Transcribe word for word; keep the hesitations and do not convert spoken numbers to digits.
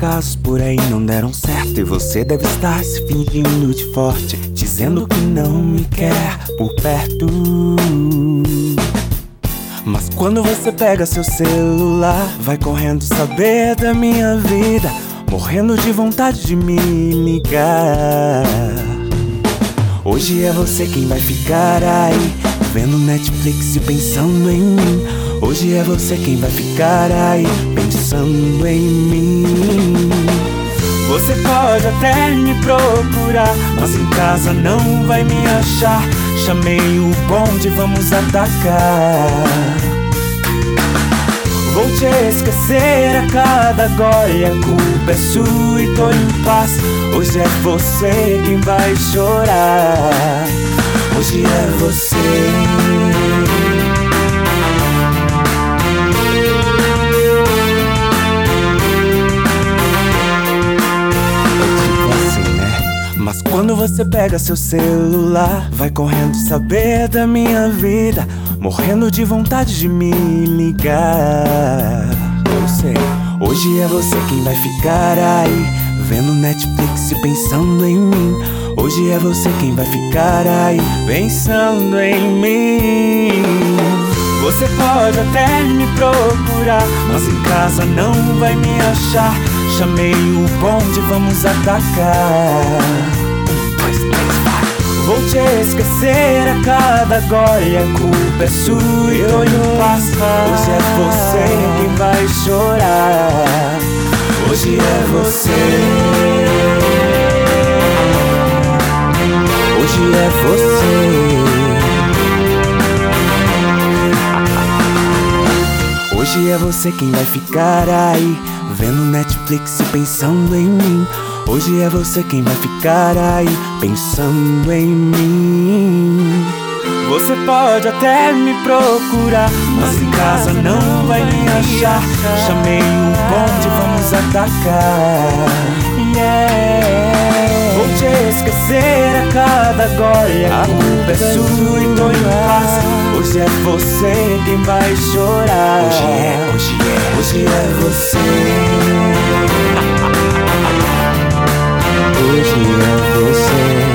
casos por aí não deram certo, e você deve estar se fingindo de forte, dizendo que não me quer por perto. Mas quando você pega seu celular, vai correndo saber da minha vida, morrendo de vontade de me ligar. Hoje é você quem vai ficar aí, vendo Netflix e pensando em mim. Hoje é você quem vai ficar aí, pensando em mim. Você pode até me procurar, mas em casa não vai me achar. Chamei o bonde, vamos atacar. Vou te esquecer a cada gole, a culpa é sua e tô em paz. Hoje é você quem vai chorar. Hoje é você. Mas quando você pega seu celular, vai correndo saber da minha vida, morrendo de vontade de me ligar. Eu sei, hoje é você quem vai ficar aí, vendo Netflix e pensando em mim. Hoje é você quem vai ficar aí, pensando em mim. Você pode até me procurar, mas em casa não vai me achar. Chamei o bonde, vamos atacar. Um, dois, três, vai. Vou te esquecer a cada gole, a culpa é sua e tô em paz. Hoje é você quem vai chorar. Hoje é você. Hoje é você. Hoje é você quem vai ficar aí, vendo Netflix e pensando em mim. Hoje é você quem vai ficar aí, pensando em mim. Você pode até me procurar, mas em casa não vai me achar. Chamei o bonde, vamos atacar. Yeah. Vou te esquecer a cada gole, a culpa é sua e tô em paz. Hoje é você quem vai chorar. Hoje é, hoje é, hoje é você. Hoje é você.